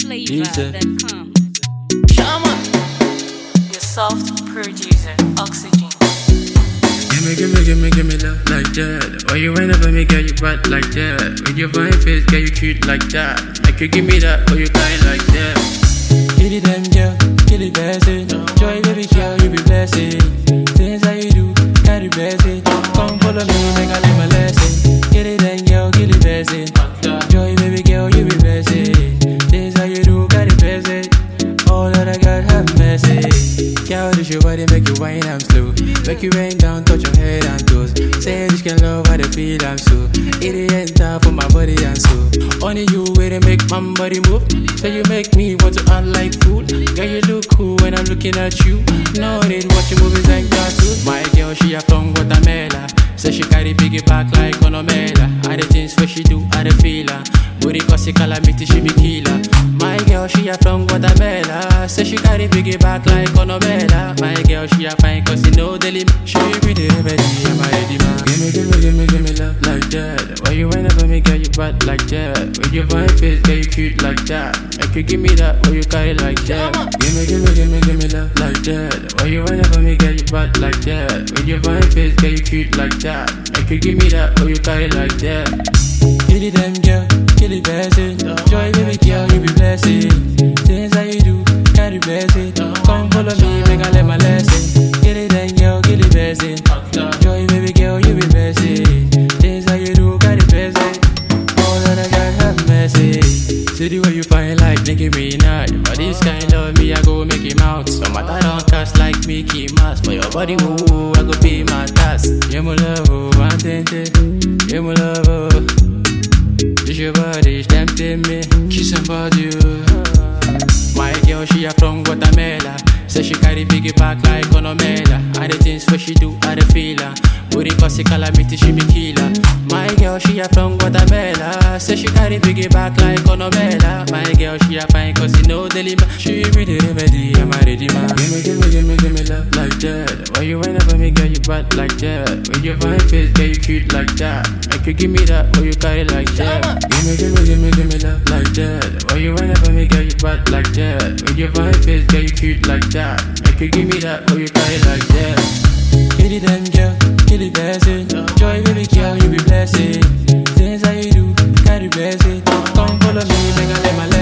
NigerFlavor.com. Shama, your soft producer, Oxygen. Give me love like that. Why you ain't never make you bad like that? With your fine face, get you cute like that. Make you give me that, or you kind like that. Kill it, them girl, kill it, blessing. Joy, baby girl, you be blessing. Things that you do, carry blessing. Come follow me, make I learn my lesson. Kill it, them girl, kill it, blessing. Joy, baby girl, you be blessing. Things that you do, carry blessing. All that I got, have mercy. Girl, this your body, make you wine, I'm slow. Make you rain down, touch your head and toes. Say this can love how they feel, I'm so. It enter for my body and soul. Only you way to make my body move. Say you make me want to act like food. Girl, you look cool when I'm looking at you. No need watching movies like cartoons. My girl, she a from Guatemala. Say she carry biggie back like Onomela. All the things where she do, I the feel her. Booty cause calamity, she be killer. My girl, she a from Guatemala. Say she carry biggie back like Onomela. My girl, she a fine cause you know the limit. She be the remedy, I'm a ready man. Give me love like that. Why you ain't never make girl you bad like that? With your fine face, girl you cute like that. Make you give me that, or you carry like that. Give me love like that. Why you ain't never make girl you bad like that? With your fine face, girl you cute like that. Make you give me that, or you carry like that. Kill it, them girl, kill it, blessing. Joy, baby girl, you be blessing. Things that you do, carry blessing. Come follow me, make I learn my lesson. Kill it, them girl, kill it, blessing. Joy, baby girl, you be blessing. Things that you do, carry blessing. All that I got, have mercy. See the way you find like Nicki Minaj. But this kind of me, I go make him out. No matter don't cast like Mickey Mouse. For your body, woo, I go pay my task. You my love, oh, I'm tempted. You my love, oh. This your body, is tempting me. Kiss somebody, oh. My girl, she a from Guatemala. Say she carry biggie back like Onomela. All the things where she do, I the feel her. Booty cause calamity, she be killer. My girl, she a from Guatemala. Say she carry biggie back like Onomela. My girl, she a fine cause you know the limit. She be the remedy, I'm a ready man. Give me love like that. Why you ain't never make girl you bad like that? With your fine face, girl you cute like that. Make you give me that, or you carry like that. Give me love like that. Why you ain't never make girl you bad like that? With your fine face, girl you cute like that. Make you give me that, or you carry like that. Kill it, them girl, kill it, blessing. Joy, baby girl, you be blessing. Things that you do, carry blessing. Come follow me, make I let my